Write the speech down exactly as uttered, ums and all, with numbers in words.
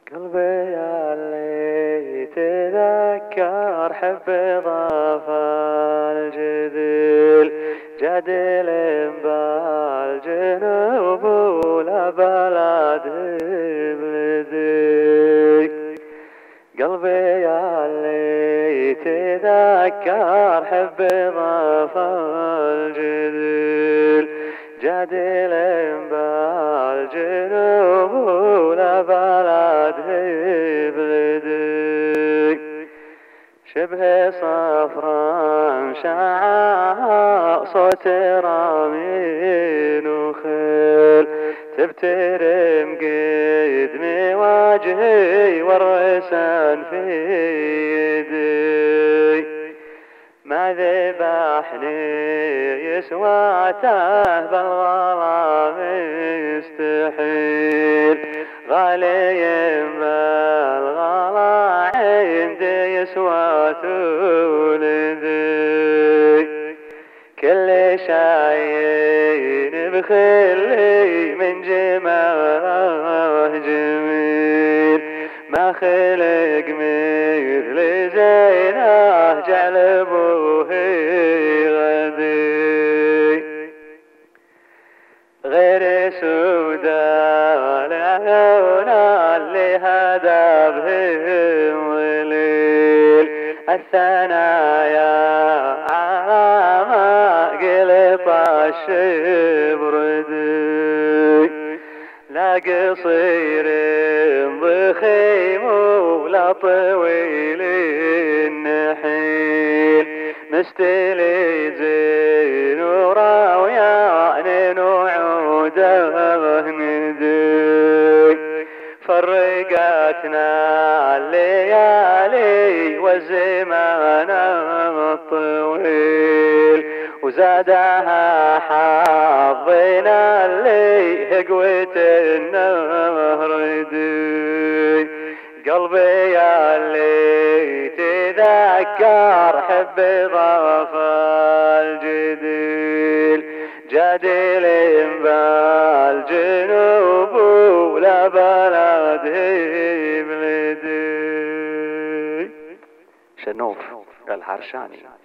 قلبي اللي تذكر حب ضافى الجديل جديل بالجنوب ولا بلد بلدي. قلبي اللي تذكر حب ضافى الجديل جديل بالجنوب ولا بلد بلدي. شبه صفرا شعاع صوت رامين وخيل تبترم قدمي وجهي والرسان في يدي. ما ذبحني يسواته بالغلا مستحيل غالي بالغلا عندي يسواته لذي. كل شاين بخلي من جماله جميل ما خلق مثل زينه جعل ابوه غدي. غير سودا العيون اللي هدى بهم ظليل الثنايا على ما قلط الشبر دي. لا قصير ضخيم ولا طويل النحيل مستلي زين وراويان وعوده ندي. فرقتنا الليالي والزمان الطويل وزادها حظنا اللي قوة النهر دي. قلبي اللي تذكر حب ضافى الجديل جديل بالجنوب ولا بلد بلدي. شنوف الحرشاني.